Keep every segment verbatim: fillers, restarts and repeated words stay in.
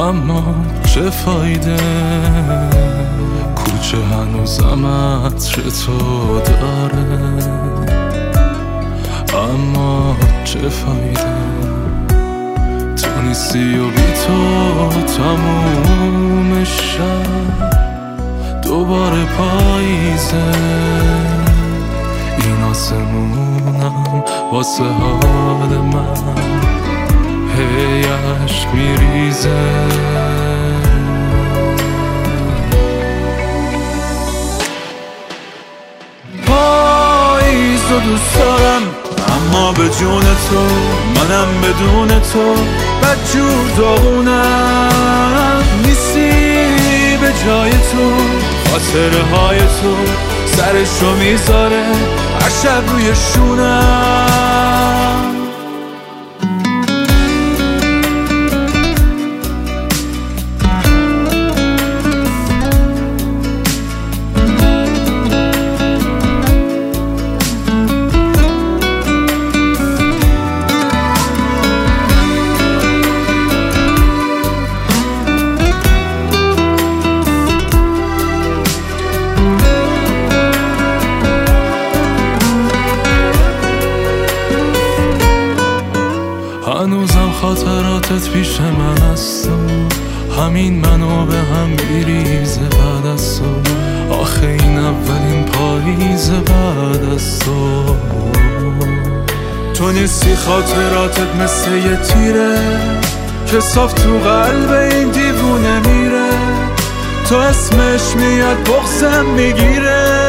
اما چه فایده، کوچه هنوزم عطر تو داره، اما چه فایده، تو نیستی و بی تو تموم شب دوباره پاییزه، این آسمونم واسه حال من هی عشق میریزه. پاییز رو دوست دارم اما به جون تو، منم بدون تو بدجور داغونم، نیستی به جای تو، خاطره های تو سرشو میذاره هر شب روی شونم. هنوزم خاطراتت پیش من هست و همین منو به هم میریزه بعد از تو، آخه این اولین پاییز بعد از تو. تو نیستی خاطراتت مثل یه تیره که صاف تو قلب این دیوونه میره، تو اسمش میاد بغضم میگیره.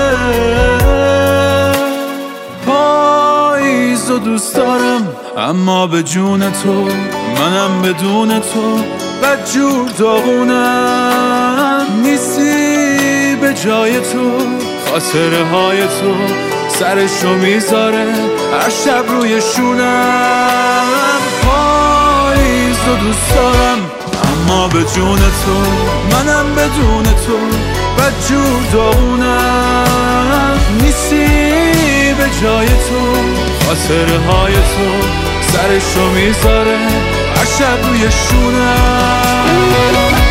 پاییز رو دوست دارم اما به جون تو، منم بدون تو بدجور داغونم، نیستی به جای تو، خاطره های تو سرشو میذاره هر شب روی شونم. پاییز رو دوست دارم اما به جون تو، منم بدون تو بدجور داغونم، نیستی به جای تو، خاطره های تو سرشو میذاره هر شب روی شونم.